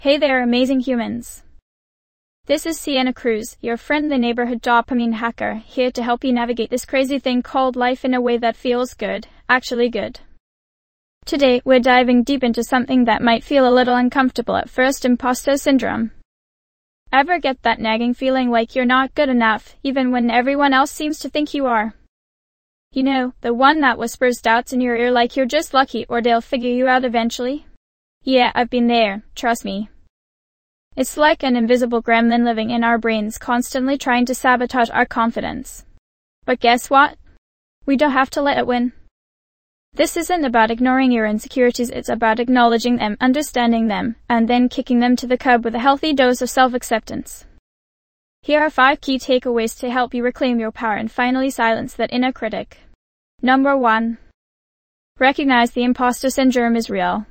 Hey there, amazing humans. This is Sienna Cruz, your friendly neighborhood dopamine hacker, here to help you navigate this crazy thing called life in a way that feels good, actually good. Today, we're diving deep into something that might feel a little uncomfortable at first: imposter syndrome. Ever get that nagging feeling like you're not good enough, even when everyone else seems to think you are? You know, the one that whispers doubts in your ear like you're just lucky or they'll figure you out eventually? Yeah, I've been there, trust me. It's like an invisible gremlin living in our brains, constantly trying to sabotage our confidence. But guess what? We don't have to let it win. This isn't about ignoring your insecurities, it's about acknowledging them, understanding them, and then kicking them to the curb with a healthy dose of self-acceptance. Here are 5 key takeaways to help you reclaim your power and finally silence that inner critic. Number 1. Recognize the imposter syndrome is real.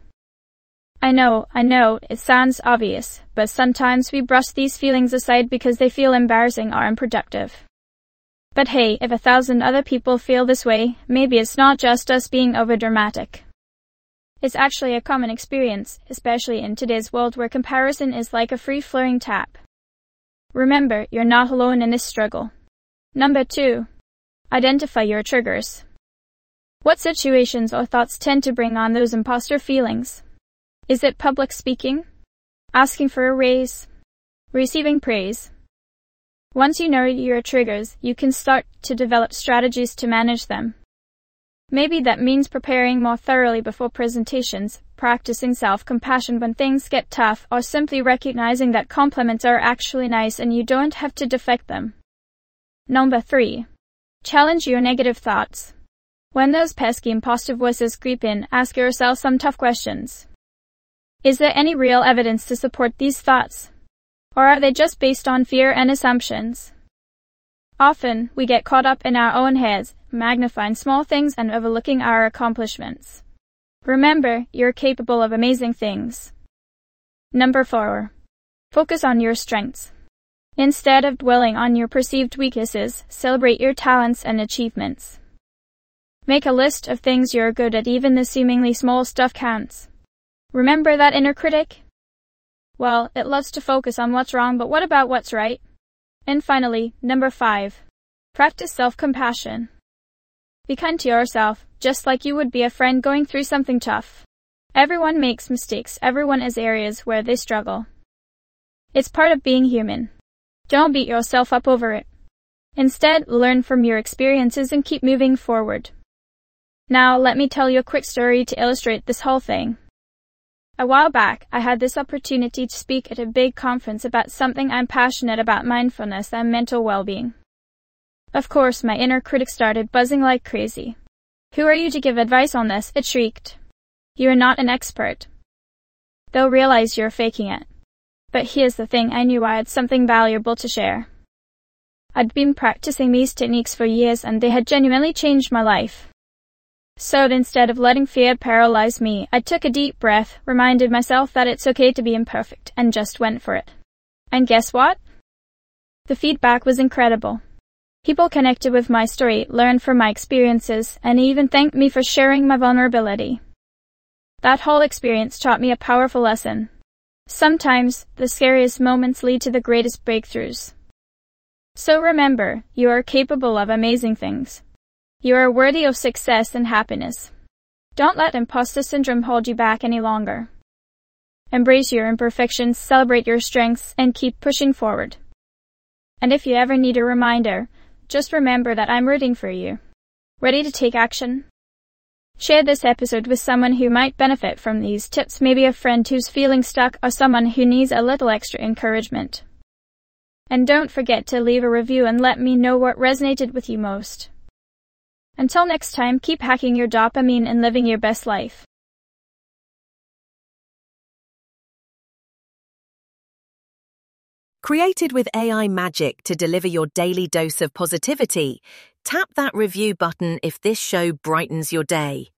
I know, it sounds obvious, but sometimes we brush these feelings aside because they feel embarrassing or unproductive. But hey, if 1,000 other people feel this way, maybe it's not just us being overdramatic. It's actually a common experience, especially in today's world where comparison is like a free-flowing tap. Remember, you're not alone in this struggle. Number 2. Identify your triggers. What situations or thoughts tend to bring on those imposter feelings? Is it public speaking? Asking for a raise? Receiving praise? Once you know your triggers, you can start to develop strategies to manage them. Maybe that means preparing more thoroughly before presentations, practicing self-compassion when things get tough, or simply recognizing that compliments are actually nice and you don't have to deflect them. Number 3. Challenge your negative thoughts. When those pesky imposter voices creep in, ask yourself some tough questions. Is there any real evidence to support these thoughts? Or are they just based on fear and assumptions? Often, we get caught up in our own heads, magnifying small things and overlooking our accomplishments. Remember, you're capable of amazing things. Number 4. Focus on your strengths. Instead of dwelling on your perceived weaknesses, celebrate your talents and achievements. Make a list of things you're good at, even the seemingly small stuff counts. Remember that inner critic? Well, it loves to focus on what's wrong, but what about what's right? And finally, number 5. Practice self-compassion. Be kind to yourself, just like you would be a friend going through something tough. Everyone makes mistakes, everyone has areas where they struggle. It's part of being human. Don't beat yourself up over it. Instead, learn from your experiences and keep moving forward. Now, let me tell you a quick story to illustrate this whole thing. A while back, I had this opportunity to speak at a big conference about something I'm passionate about: mindfulness and mental well-being. Of course, my inner critic started buzzing like crazy. Who are you to give advice on this? It shrieked. You're not an expert. They'll realize you're faking it. But here's the thing, I knew I had something valuable to share. I'd been practicing these techniques for years and they had genuinely changed my life. So instead of letting fear paralyze me, I took a deep breath, reminded myself that it's okay to be imperfect, and just went for it. And guess what? The feedback was incredible. People connected with my story, learned from my experiences, and even thanked me for sharing my vulnerability. That whole experience taught me a powerful lesson. Sometimes, the scariest moments lead to the greatest breakthroughs. So remember, you are capable of amazing things. You are worthy of success and happiness. Don't let imposter syndrome hold you back any longer. Embrace your imperfections, celebrate your strengths, and keep pushing forward. And if you ever need a reminder, just remember that I'm rooting for you. Ready to take action? Share this episode with someone who might benefit from these tips, maybe a friend who's feeling stuck or someone who needs a little extra encouragement. And don't forget to leave a review and let me know what resonated with you most. Until next time, keep hacking your dopamine and living your best life. Created with AI magic to deliver your daily dose of positivity, tap that review button if this show brightens your day.